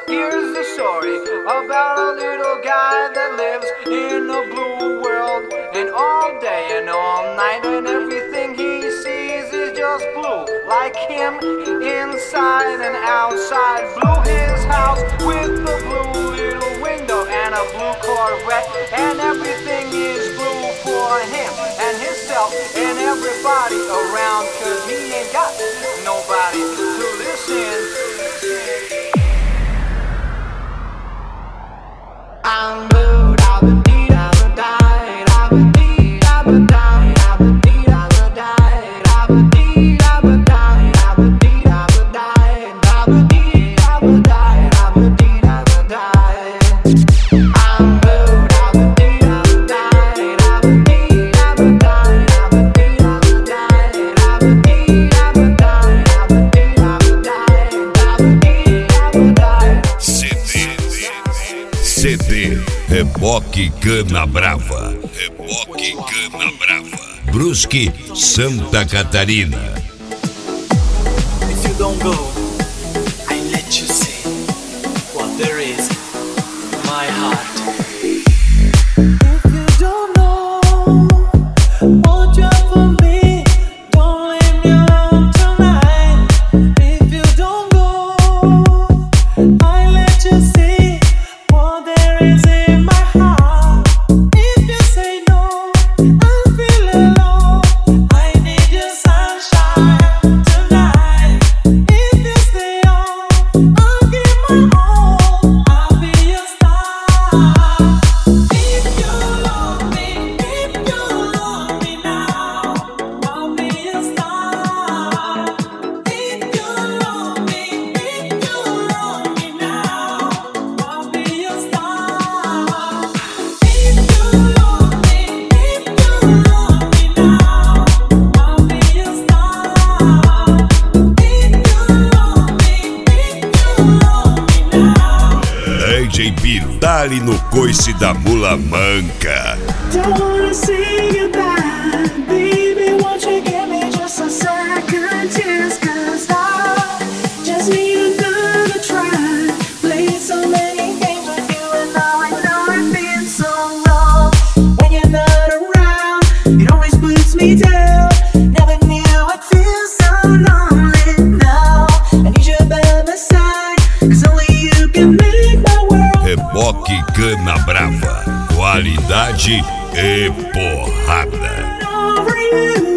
Here's the story about a little guy that lives in a blue world. And all day and all night and everything he sees is just blue. Like him, inside and outside. Blue his house with a blue little window and a blue Corvette. And everything is blue for him and himself and everybody around. Cause he ain't got nobody to listen. I'm blue, da ba dee da ba die, da ba dee da ba die, da ba dee da ba die, da ba dee da ba die, da ba dee da ba die, da ba dee da ba die, da ba dee da ba die. I'm blue, da ba dee da ba die, da ba dee da ba die, da ba dee da ba die, da ba dee da ba die, da ba dee da ba die, da ba dee da ba die. CD Reboque Cana Brava. Reboque Cana Brava. Brusque, Santa Catarina. If you don't go, I let you see what there is in my heart. If you don't know what you have for me, don't leave me alone tonight. If you don't go, I let you see what there is in my heart. If you say no, I'll feel alone. I need your sunshine tonight. If you stay on, I'll give my all. I'll be your star. If you love me, if you love me now, I'll be your star. If you love me, if you love me now, I'll be your star. If you love me, if you love me now, I'll be your star. If you love me, if you love me now. DJ Pitali no coice da mula manca. Don't wanna see you back, baby. Won't you give me just a second chance? 'Cause I just need another try. Played so many games with you, and now I know it's been so long. When you're not around, it always puts me down. Never knew I'd feel so lonely now. I need you by my side, 'cause only you can make my world. Reboque Cana Brava. Qualidade e porrada. Over you.